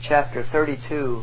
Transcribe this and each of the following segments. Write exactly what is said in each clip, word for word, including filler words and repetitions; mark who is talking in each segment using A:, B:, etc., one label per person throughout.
A: chapter thirty-two,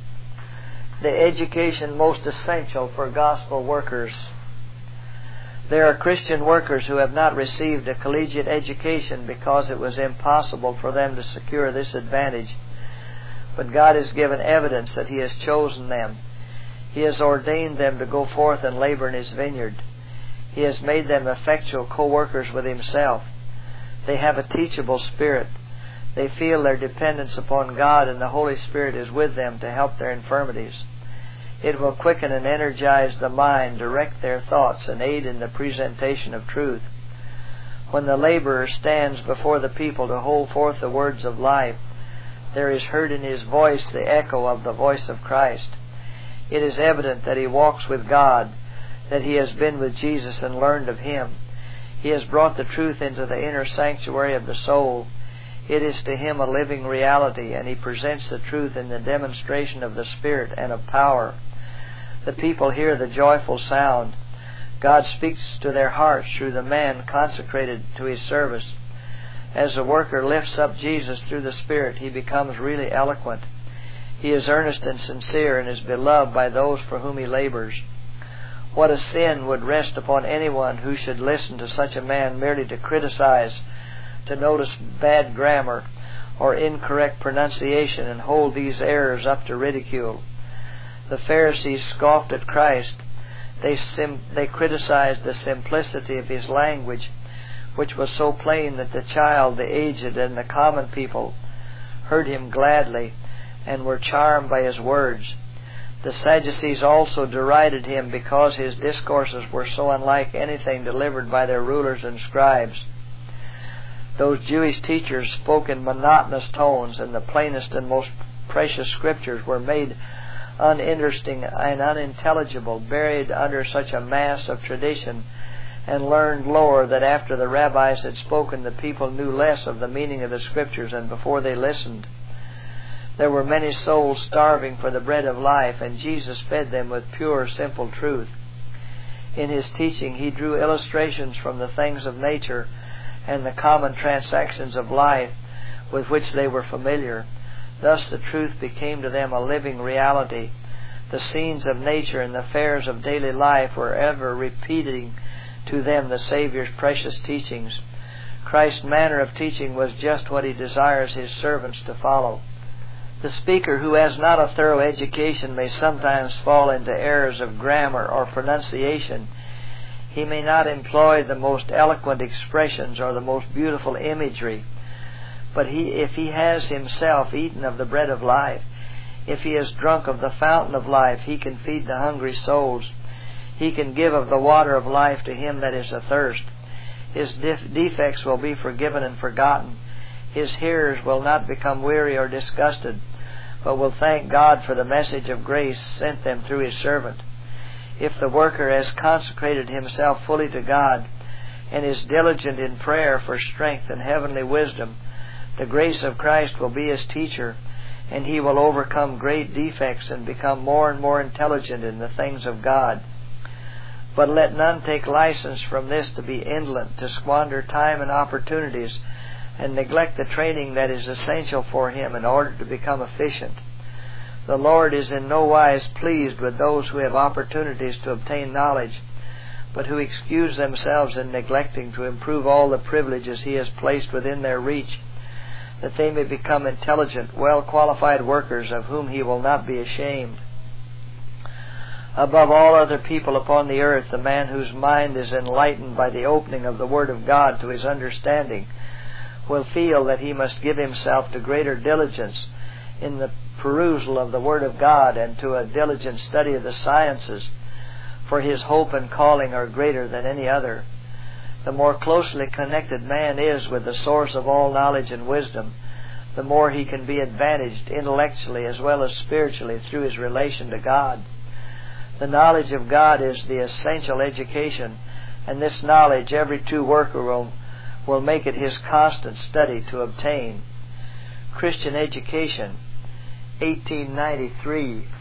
A: the education most essential for gospel workers. There are Christian workers who have not received a collegiate education because it was impossible for them to secure this advantage. But God has given evidence that He has chosen them. He has ordained them to go forth and labor in His vineyard. He has made them effectual co-workers with Himself. They have a teachable spirit. They feel their dependence upon God, and the Holy Spirit is with them to help their infirmities. It will quicken and energize the mind, direct their thoughts, and aid in the presentation of truth. When the laborer stands before the people to hold forth the words of life, there is heard in his voice the echo of the voice of Christ. It is evident that he walks with God, that he has been with Jesus and learned of Him. He has brought the truth into the inner sanctuary of the soul. It is to him a living reality, and he presents the truth in the demonstration of the Spirit and of power. The people hear the joyful sound. God speaks to their hearts through the man consecrated to His service. As the worker lifts up Jesus through the Spirit, he becomes really eloquent. He is earnest and sincere and is beloved by those for whom he labors. What a sin would rest upon anyone who should listen to such a man merely to criticize, to notice bad grammar or incorrect pronunciation, and hold these errors up to ridicule. The Pharisees scoffed at Christ. They, sim- they criticized the simplicity of His language, which was so plain that the child, the aged, and the common people heard Him gladly and were charmed by His words. The Sadducees also derided Him because His discourses were so unlike anything delivered by their rulers and scribes. Those Jewish teachers spoke in monotonous tones, and the plainest and most precious scriptures were made uninteresting and unintelligible, buried under such a mass of tradition and learned lore that after the rabbis had spoken, the people knew less of the meaning of the scriptures than before they listened. There were many souls starving for the bread of life, and Jesus fed them with pure, simple truth. In His teaching, He drew illustrations from the things of nature and the common transactions of life with which they were familiar. Thus the truth became to them a living reality. The scenes of nature and the affairs of daily life were ever repeating to them the Savior's precious teachings. Christ's manner of teaching was just what He desires His servants to follow. The speaker who has not a thorough education may sometimes fall into errors of grammar or pronunciation. He may not employ the most eloquent expressions or the most beautiful imagery. But he, if he has himself eaten of the bread of life, if he has drunk of the fountain of life, he can feed the hungry souls. He can give of the water of life to him that is athirst. His def- defects will be forgiven and forgotten. His hearers will not become weary or disgusted, but will thank God for the message of grace sent them through His servant. If the worker has consecrated himself fully to God and is diligent in prayer for strength and heavenly wisdom, the grace of Christ will be his teacher, and he will overcome great defects and become more and more intelligent in the things of God. But let none take license from this to be indolent, to squander time and opportunities, and neglect the training that is essential for him in order to become efficient. The Lord is in no wise pleased with those who have opportunities to obtain knowledge, but who excuse themselves in neglecting to improve all the privileges He has placed within their reach, that they may become intelligent, well-qualified workers of whom He will not be ashamed. Above all other people upon the earth, the man whose mind is enlightened by the opening of the Word of God to his understanding will feel that he must give himself to greater diligence in the perusal of the Word of God and to a diligent study of the sciences, for his hope and calling are greater than any other. The more closely connected man is with the source of all knowledge and wisdom, the more he can be advantaged intellectually as well as spiritually through his relation to God. The knowledge of God is the essential education, and this knowledge every true worker will, will make it his constant study to obtain. Christian education, eighteen ninety-three.